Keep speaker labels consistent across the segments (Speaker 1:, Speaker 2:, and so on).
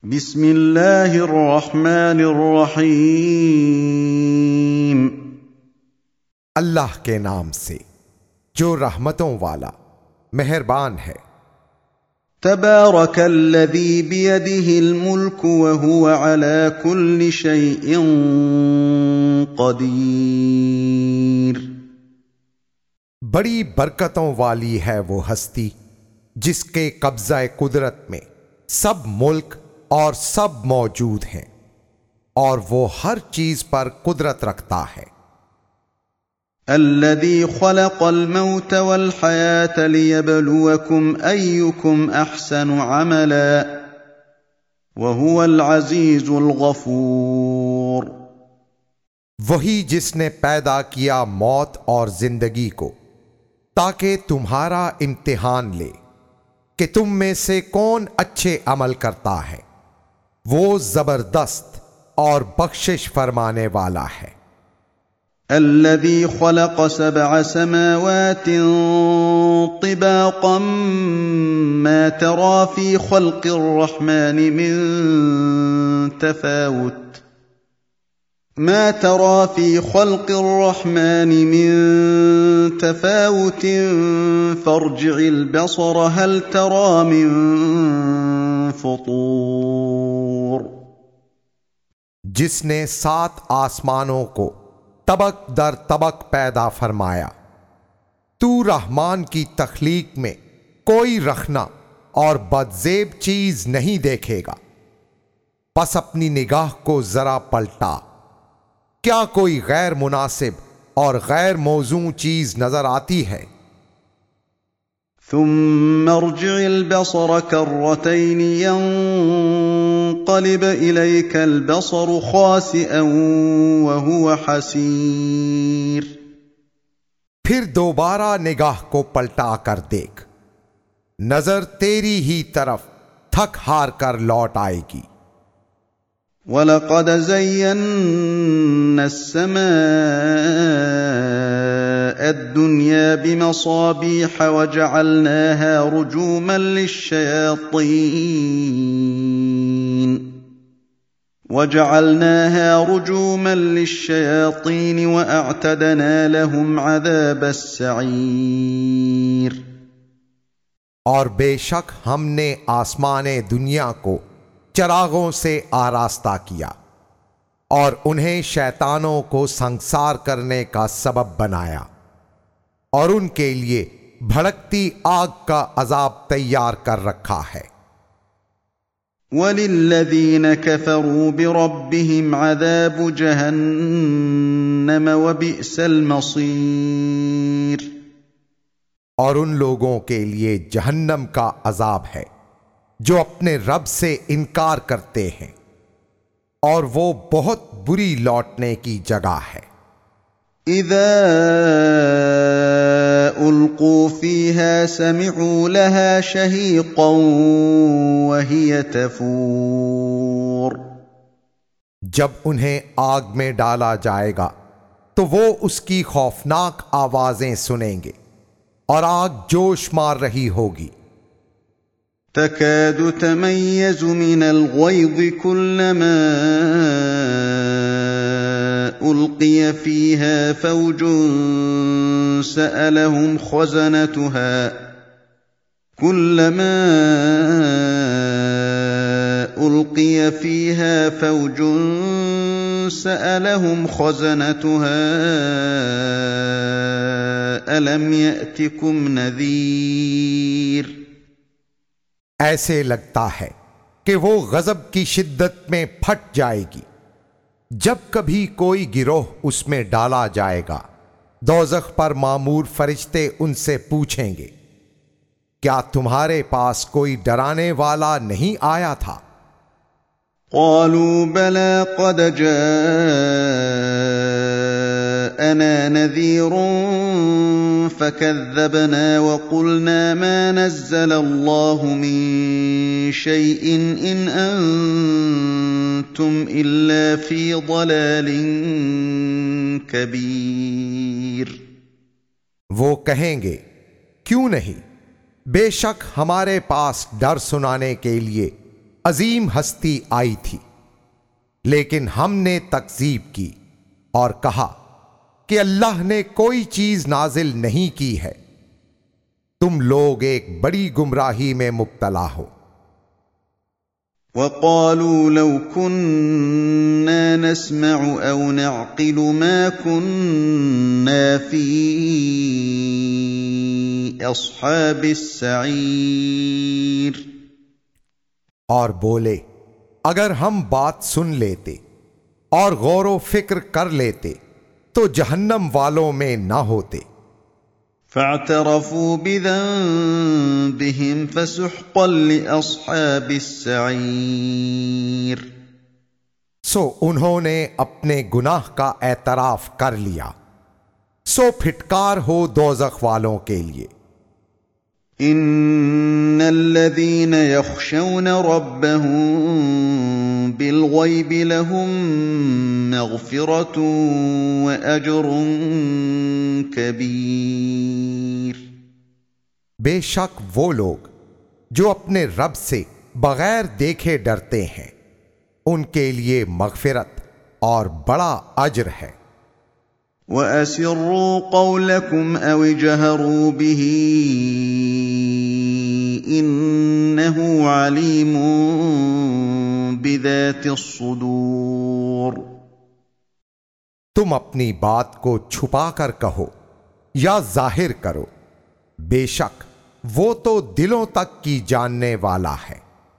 Speaker 1: بسم اللہ الرحمن الرحیم۔
Speaker 2: اللہ کے نام سے جو رحمتوں والا مہربان ہے۔
Speaker 1: تبارک الذی بیدہ الملک وہو علی کل شیء قدیر۔
Speaker 2: بڑی برکتوں والی ہے وہ ہستی جس کے قبضہ قدرت میں سب ملک اور سب موجود ہیں، اور وہ ہر چیز پر قدرت رکھتا ہے۔
Speaker 1: الذي خلق الموت والحياة ليبلوكم أيكم أحسن عملا وهو العزيز الغفور۔
Speaker 2: وہی جس نے پیدا کیا موت اور زندگی کو تاکہ تمہارا امتحان لے کہ تم میں سے کون اچھے عمل کرتا ہے، وہ زبردست اور بخشش فرمانے والا ہے۔
Speaker 1: الذي خلق 7 سماوات طباقا ما ترى في خلق الرحمن من تفاوت فارجع البصر هل ترى من فطور۔
Speaker 2: جس نے 7 آسمانوں کو طبق در طبق پیدا فرمایا، تو رحمان کی تخلیق میں کوئی رخنا اور بدزیب چیز نہیں دیکھے گا، پس اپنی نگاہ کو ذرا پلٹا، کیا کوئی غیر مناسب اور غیر موزوں چیز نظر آتی ہے؟
Speaker 1: ثم ارجع البصر كرتين ينقلب إليك البصر خاسئا وهو حسير۔
Speaker 2: پھر دوبارہ نگاہ کو پلٹا کر دیکھ، نظر تیری ہی طرف تھک ہار کر لوٹ آئے گی۔
Speaker 1: وَلَقَدْ زَيَّنَّا السَّمَاءَ الدُّنْيَا بِمَصَابِيحَ وَجَعَلْنَاهَا رُجُومًا لِلشَّيَاطِينِ وَأَعْتَدْنَا لَهُمْ عَذَابَ السَّعِيرِ۔
Speaker 2: اور بے شک ہم نے آسمان دنیا کو چراغوں سے آراستہ کیا اور انہیں شیطانوں کو سنگسار کرنے کا سبب بنایا، اور ان کے لیے بھڑکتی آگ کا عذاب تیار کر رکھا ہے۔
Speaker 1: وَلِلَّذِينَ كَفَرُوا بِرَبِّهِمْ عَذَابُ جَهَنَّمَ وَبِئْسَ الْمَصِيرُ۔
Speaker 2: اور ان لوگوں کے لیے جہنم کا عذاب ہے جو اپنے رب سے انکار کرتے ہیں، اور وہ بہت بری لوٹنے کی جگہ ہے۔
Speaker 1: اذا القوا فيها سمعوا لها شهيقا وهي تفور۔
Speaker 2: جب انہیں آگ میں ڈالا جائے گا تو وہ اس کی خوفناک آوازیں سنیں گے، اور آگ جوش مار رہی ہوگی۔
Speaker 1: تكاد تميز من الغيظ كلما ألقي فيها فوج سألهم خزنتها ألم يأتكم نذير۔
Speaker 2: ایسے لگتا ہے کہ وہ غضب کی شدت میں پھٹ جائے گی۔ جب کبھی کوئی گروہ اس میں ڈالا جائے گا، دوزخ پر مامور فرشتے ان سے پوچھیں گے، کیا تمہارے پاس کوئی ڈرانے والا نہیں آیا تھا؟
Speaker 1: قالوا بلى قد جاءنا نذير فكذبنا وقلنا ما نزل الله من شيء إن أنتم إلا في ضلال كبير۔
Speaker 2: وہ کہیں گے، کیوں نہیں، بے شک ہمارے پاس ڈر سنانے کے لیے عظیم ہستی آئی تھی، لیکن ہم نے تکذیب کی اور کہا کہ اللہ نے کوئی چیز نازل نہیں کی ہے، تم لوگ ایک بڑی گمراہی میں مبتلا ہو۔
Speaker 1: وَقَالُوا لَوْ كُنَّا نَسْمَعُ أَوْ نَعْقِلُ مَا كُنَّا فِي أَصْحَابِ السَّعِيرِ۔
Speaker 2: اور بولے اگر ہم بات سن لیتے اور غور و فکر کر لیتے تو جہنم والوں میں نہ ہوتے۔
Speaker 1: فَاعْتَرَفُوا بِذَنبِهِمْ فَسُحْقًا لِأَصْحَابِ السَّعِيرِ۔
Speaker 2: سو انہوں نے اپنے گناہ کا اعتراف کر لیا، سو پھٹکار ہو دوزخ والوں کے لیے۔
Speaker 1: ان الذين يخشون ربهم بالغيب لهم مغفرة واجر كبير۔
Speaker 2: بے شک وہ لوگ جو اپنے رب سے بغیر دیکھے ڈرتے ہیں، ان کے لیے مغفرت اور بڑا اجر ہے۔
Speaker 1: وَأَسِرُّوا قَوْلَكُمْ أَوِ اجْهَرُوا بِهِ إِنَّهُ عَلِيمٌ بِذَاتِ الصُّدُورِ۔
Speaker 2: تم اپنی بات کو چھپا کر کہو یا ظاہر کرو، بے شک وہ تو دلوں تک کی جاننے والا ہے۔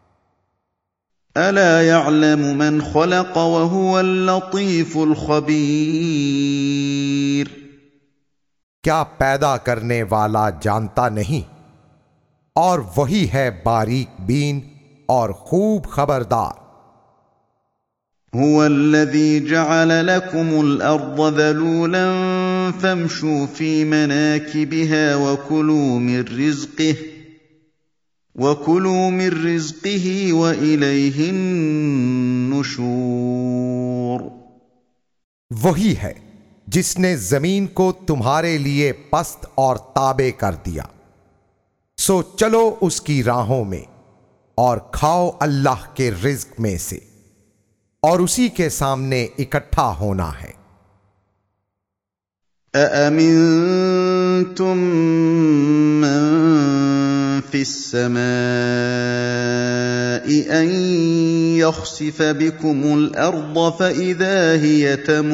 Speaker 1: أَلَا يَعْلَمُ مَنْ خَلَقَ وَهُوَ اللَّطِيفُ الْخَبِيرُ۔
Speaker 2: کیا پیدا کرنے والا جانتا نہیں، اور وہی ہے باریک بین اور خوب خبردار۔
Speaker 1: هُوَ الَّذِي جَعَلَ لَكُمُ الْأَرْضَ ذَلُولًا فَامْشُوا فِي مَنَاكِبِهَا وَكُلُوا مِن رِّزْقِهِ وَإِلَيْهِ النُّشُورُ۔
Speaker 2: وہی ہے جس نے زمین کو تمہارے لیے پست اور تابع کر دیا، سو چلو اس کی راہوں میں اور کھاؤ اللہ کے رزق میں سے، اور اسی کے سامنے اکٹھا ہونا ہے۔
Speaker 1: أَأَمِنتُم مَّن فِي السَّمَاءِ أَن يَخْسِفَ بِكُمُ الْأَرْضَ فَإِذَا هِيَ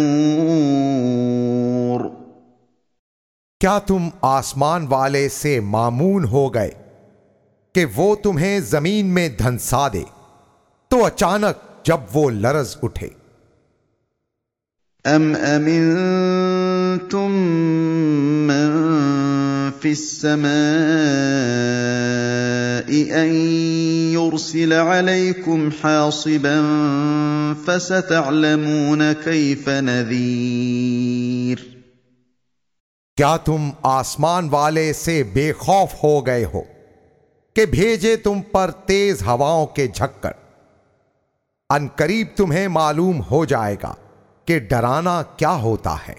Speaker 1: تَمُورُ۔
Speaker 2: کیا تم آسمان والے سے مامون ہو گئے کہ وہ تمہیں زمین میں دھنسا دے تو اچانک جب وہ لرز اٹھے؟
Speaker 1: أَمْ أَمِنتُم مَّن فِي السَّمَاءِ أَن يُرْسِلَ عَلَيْكُمْ حَاصِبًا فَسَتَعْلَمُونَ كَيْفَ نَذِيرِ۔
Speaker 2: کیا تم آسمان والے سے بے خوف ہو گئے ہو کہ بھیجے تم پر تیز ہواؤں کے جھکڑ؟ ان قریب تمہیں معلوم ہو جائے گا کہ ڈرانا کیا ہوتا ہے۔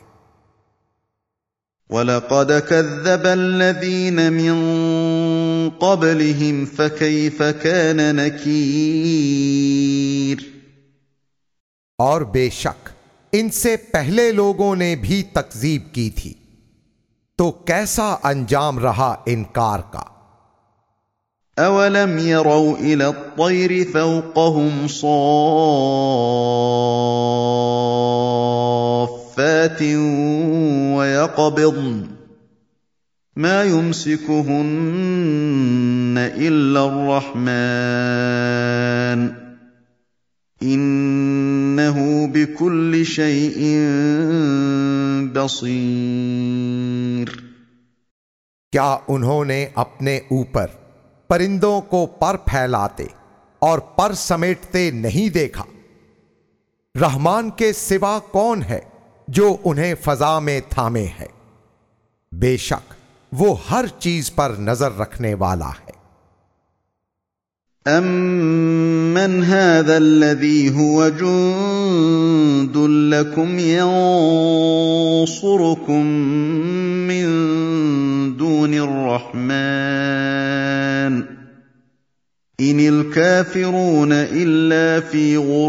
Speaker 1: وَلَقَدْ كَذَّبَ الَّذِينَ مِن قَبْلِهِمْ فَكَيْفَ كَانَ نَكِيرِ۔
Speaker 2: اور بے شک ان سے پہلے لوگوں نے بھی تکذیب کی تھی، تو کیسا انجام رہا انکار کا۔
Speaker 1: أَوَلَمْ يَرَوْا إِلَى الطَّيْرِ فَوْقَهُمْ صَافَّاتٍ وَيَقْبِضْنَ مَا يُمْسِكُهُنَّ إِلَّا الرَّحْمَنُ إِنَّهُ بِكُلِّ شَيْءٍ بَصِيرٌ۔
Speaker 2: کیا انہوں نے اپنے اوپر پرندوں کو پر پھیلاتے اور پر سمیٹتے نہیں دیکھا؟ رحمان کے سوا کون ہے جو انہیں فضا میں تھامے ہے؟ بے شک وہ ہر چیز پر نظر رکھنے والا ہے۔
Speaker 1: أَمَّنْ هَذَا الَّذِي هُوَ جُندٌ لَّكُمْ يَنصُرُكُم مِّن دُونِ الرَّحْمَٰنِ ان الكافرون الا فی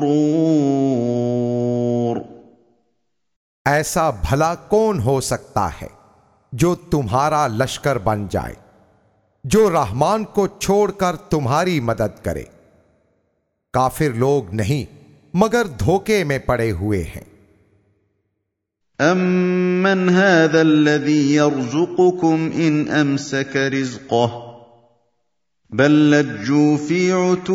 Speaker 1: غرور۔
Speaker 2: ایسا بھلا کون ہو سکتا ہے جو تمہارا لشکر بن جائے، جو رحمان کو چھوڑ کر تمہاری مدد کرے؟ کافر لوگ نہیں مگر دھوکے میں پڑے ہوئے ہیں۔
Speaker 1: امن هذا الذي يرزقكم ان امسك رزقه بل لجوا في عتو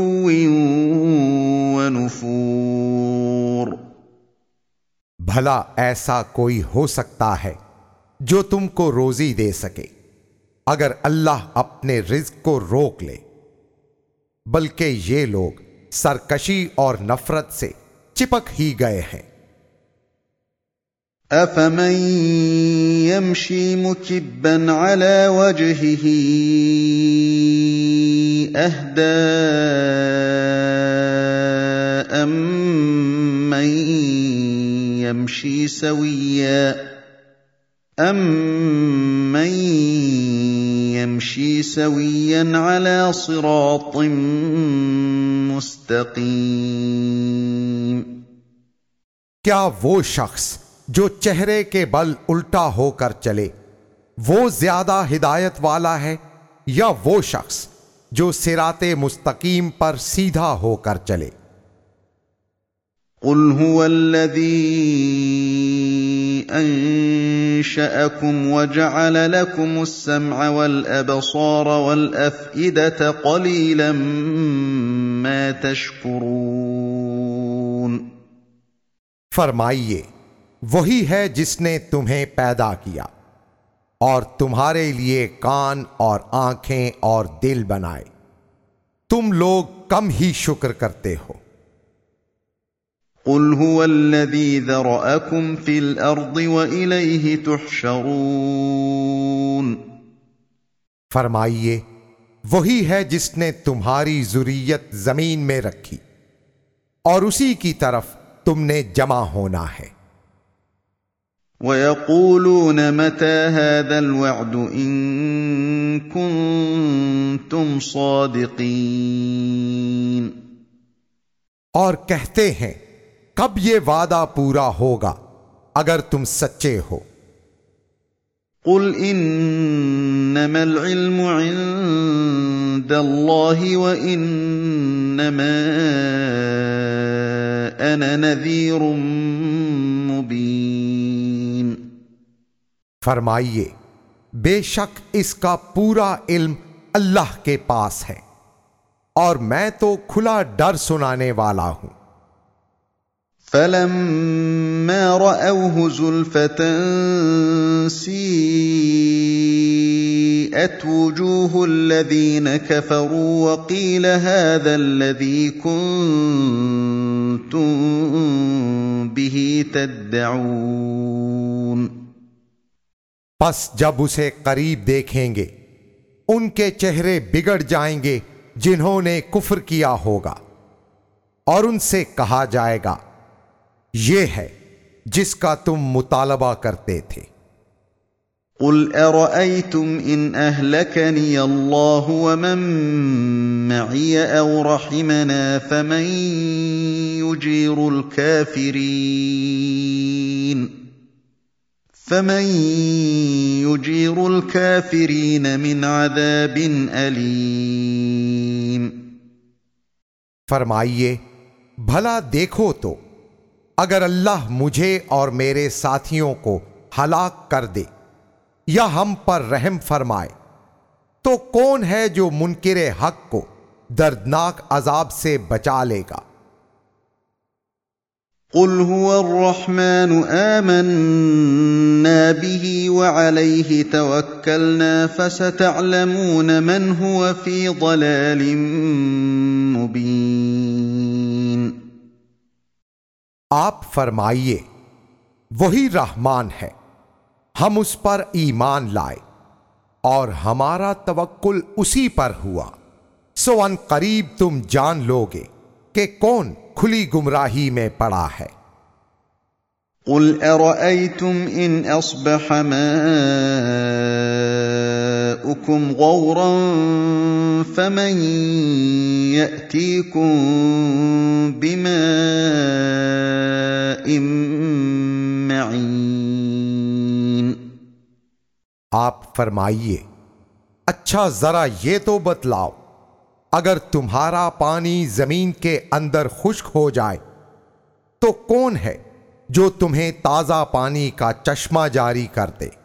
Speaker 1: ونفور۔
Speaker 2: بھلا ایسا کوئی ہو سکتا ہے جو تم کو روزی دے سکے اگر اللہ اپنے رزق کو روک لے؟ بلکہ یہ لوگ سرکشی اور نفرت سے چپک ہی گئے ہیں۔
Speaker 1: افمن يمشي مكبا على وجهه اهدى امن يمشي سويا على صراط مستقيم۔
Speaker 2: کیا وہ شخص جو چہرے کے بل الٹا ہو کر چلے وہ زیادہ ہدایت والا ہے، یا وہ شخص جو صراط مستقیم پر سیدھا ہو کر چلے؟
Speaker 1: قل هو الذي انشأكم وجعل لكم السمع والابصار والافئدة قليلا ما تشكرون۔
Speaker 2: فرمائیے وہی ہے جس نے تمہیں پیدا کیا اور تمہارے لیے کان اور آنکھیں اور دل بنائے، تم لوگ کم ہی شکر کرتے ہو۔
Speaker 1: قل هو الذي ذرأكم في الأرض وإليه تحشرون۔
Speaker 2: فرمائیے وہی ہے جس نے تمہاری ذریت زمین میں رکھی اور اسی کی طرف تم نے جمع ہونا ہے۔
Speaker 1: وَيَقُولُونَ مَتَى هَذَا الْوَعْدُ إِن كُنتُمْ صَادِقِينَ۔
Speaker 2: اور کہتے ہیں کب یہ وعدہ پورا ہوگا اگر تم سچے ہو۔
Speaker 1: قُلْ إِنَّمَا الْعِلْمُ عِندَ اللَّهِ وَإِنَّمَا أَنَا نَذِيرٌ مُبِينٌ۔
Speaker 2: فرمائیے بے شک اس کا پورا علم اللہ کے پاس ہے اور میں تو کھلا ڈر سنانے والا ہوں۔
Speaker 1: فَلَمَّا رَأَوْهُ زُلْفَةً سِيئَتْ وُجُوهُ الَّذِينَ كَفَرُوا وَقِيلَ هَذَا الَّذِي كُنتُم بِهِ تَدَّعُونَ۔
Speaker 2: پس جب اسے قریب دیکھیں گے ان کے چہرے بگڑ جائیں گے جنہوں نے کفر کیا ہوگا، اور ان سے کہا جائے گا یہ ہے جس کا تم مطالبہ کرتے تھے۔
Speaker 1: قُلْ أَرَأَيْتُمْ إِنْ أَهْلَكَنِيَ اللَّهُ وَمَن مَّعِيَ أَوْ رَحِمَنَا فَمَن يُجِيرُ الْكَافِرِينَ مِنْ عَذَابٍ أَلِيمٍ۔
Speaker 2: فرمائیے بھلا دیکھو تو اگر اللہ مجھے اور میرے ساتھیوں کو ہلاک کر دے یا ہم پر رحم فرمائے تو کون ہے جو منکر حق کو دردناک عذاب سے بچا لے گا؟
Speaker 1: قُلْ هُوَ الرَّحْمَنُ آمَنَّا بِهِ وَعَلَيْهِ تَوَكَّلْنَا فَسَتَعْلَمُونَ مَنْ هُوَ فِي ضَلَالٍ مُبِينٍ۔
Speaker 2: آپ فرمائیے وہی رحمان ہے، ہم اس پر ایمان لائے اور ہمارا توکل اسی پر ہوا، سو ان قریب تم جان لوگے کہ کون کھلی گمراہی میں پڑا ہے۔
Speaker 1: قُلْ أَرَأَيْتُمْ إِنْ أَصْبَحَ مَاؤُكُمْ ماؤكم غورا فمن يأتيكم بماء معين۔
Speaker 2: آپ فرمائیے، اچھا ذرا یہ تو بتلاؤ، اگر تمہارا پانی زمین کے اندر خشک ہو جائے تو کون ہے جو تمہیں تازہ پانی کا چشمہ جاری کر دے؟